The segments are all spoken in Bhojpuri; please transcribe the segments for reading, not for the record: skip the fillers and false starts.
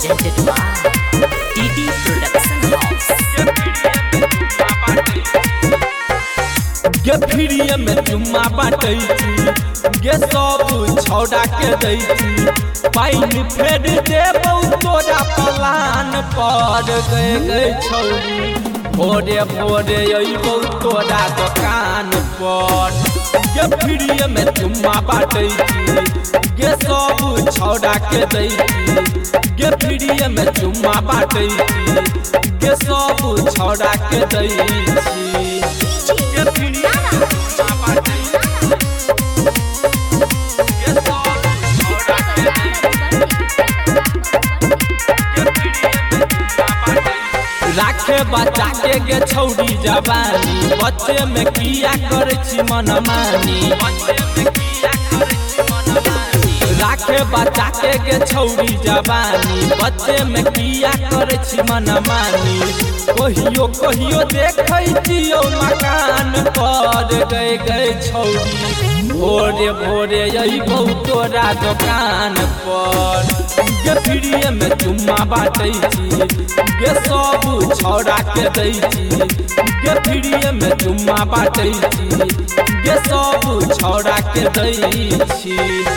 presented by TT Production House. गे फ्रीए में चुम्मा बाटै छी, गे सब छौड़ा के दै छी, पाइन फेर देबौ तोरा पलान पर। गए छौरी भोरे भोरे अइबौ तोरा दुकान पर। गे फ्रीए में चुम्मा बाटै छी, गे सब छौड़ा के दै छी, गे फ्रीए में चुम्मा बाटै छी, गे सब छौड़ा के दै छी। राखे बच्चा के गे छौड़ी जवानी, बच्चे में किया करे छी मनमानी। राखे बच्चा के गे छौड़ी जवानी, बच्चे में किया करे छी मनमानी। कहियो कहियो देखै छियौ मकान पर। गए छौड़ी भोरे भोरे अइबौ तोरा दुकान पर। गे फ्रीए में चुम्मा बाटै छी, गे सब छौड़ा के दै छी, गे फ्रीए में चुम्मा बाटै छी, गे सब छौड़ा के दै छी।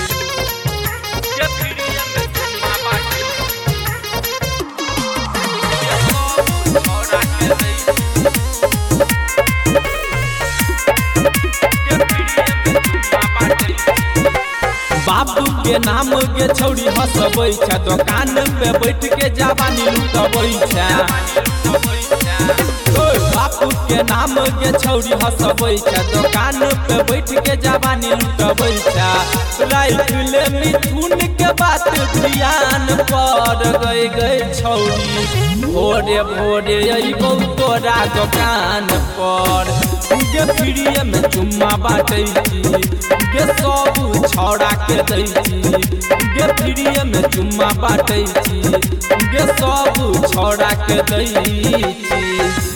बाबू के नाम के छौड़ी हंसबै छै, दुकान पे बैठ के जवानी लुटबै छै। बापू के नाम के छौड़ी हंसबै छै, दुकान पे बैठ के जवानी लुटबै छै। राइख ले मिथुन के बात ध्यान पर। गए छौड़ी भोरे भोरे अइबौ तोरा दुकान पर। गे फ्रीए में चुम्मा बाटै छी, गे सब छौड़ा के दै छी, गे फ्रीए में चुम्मा बाटै छी, गे सब छौड़ा के दै छी।